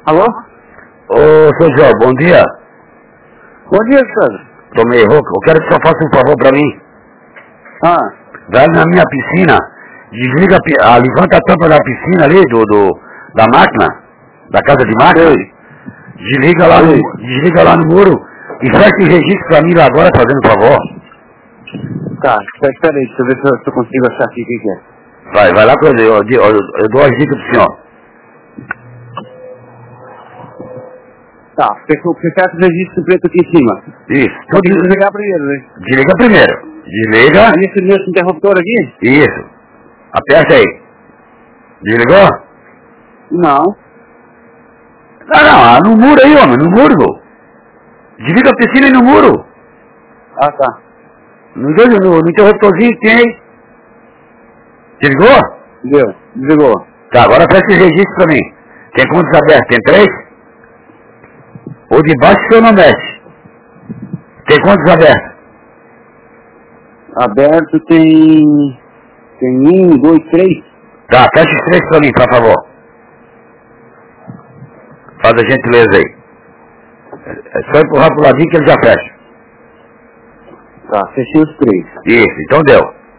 Alô? Ô, seu João, bom dia. Bom dia, Sandro. Tô meio rouco. Eu quero que você faça um favor pra mim. Vai na minha piscina, desliga, levanta a tampa da piscina ali, da máquina, da casa de máquina. Desliga lá no muro e faz esse registro pra mim lá agora, fazendo favor. Tá, espera aí, deixa eu ver se eu consigo achar aqui o que é. Vai lá que eu dou as dicas pro senhor. Tá, você faz o registro preto aqui em cima. Isso. Tem que desligar primeiro, né? Desliga primeiro. Desliga. Aí nesse interruptor aqui? Isso. Aperta aí. Desligou? Não. Não, no muro aí, homem, no muro. Desliga a piscina aí no muro. Ah, tá. No interruptorzinho que tem aí. Desligou? Desligou. Tá, agora presta esse registro pra mim. Tem quantos abertos? Tem 3? O de baixo o senhor não mexe. Tem quantos abertos? Aberto tem 1, 2, 3. Tá, fecha os 3 pra mim, por favor. Faz a gentileza aí. É só empurrar pro ladinho que ele já fecha. Tá, fechei os 3. Isso, então deu.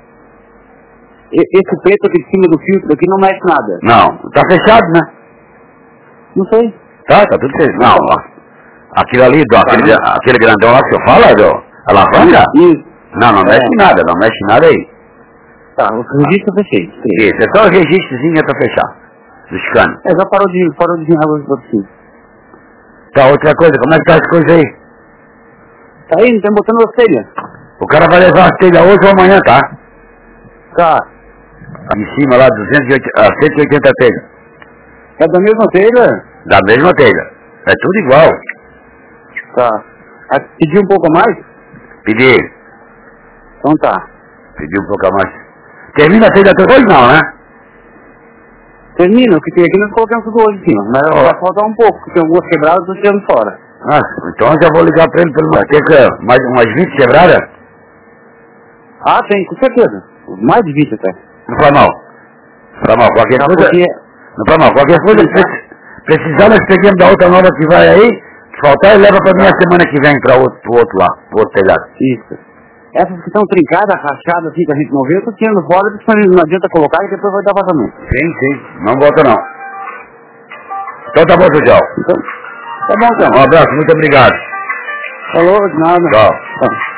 Esse preto aqui de cima do filtro aqui não mexe nada. Não, tá fechado, né? Não sei. Tá tudo fechado. Não, ó. Aquilo ali, aquele grandão lá que o senhor fala, a alavanca? Isso. Não mexe nada, não mexe nada aí. Tá, o registro eu fechei. Isso, é só o registrozinho pra fechar. Dos canos. Já parou de vir água do filtro. Tá, outra coisa, como é que tá as coisas aí? Tá aí, não tem botando a telha. O cara vai levar a telha hoje ou amanhã, tá? Tá. Em cima lá, 180 telhas. É da mesma telha? Da mesma telha. É tudo igual. Tá. Pediu um pouco a mais? Pedi. Então tá. Pedi um pouco a mais. Termina a telha toda hoje não, né? Termina, o que tem aqui nós colocamos tudo hoje em cima. Mas vai faltar um pouco, porque tem algumas quebradas eu tô tirando fora. Ah, então eu já vou ligar pra ele pelo mais umas 20 quebradas? Ah, tem, com certeza. Mais de 20 até. Não faz mal. Qualquer coisa. Não faz mal. Qualquer coisa, precisar nós pegamos da outra nova que vai aí, se faltar, ele leva pra mim a semana que vem pro outro lá, pro outro telhado. Isso. Essas que estão trincadas, rachadas assim, que a gente não vê, eu tô tirando fora, porque não adianta colocar e depois vai dar vazamento. Sim. Não bota não. Então tá bom, João. Então, tá bom, então. Um abraço, muito obrigado. Falou, de nada. Tchau. Tá.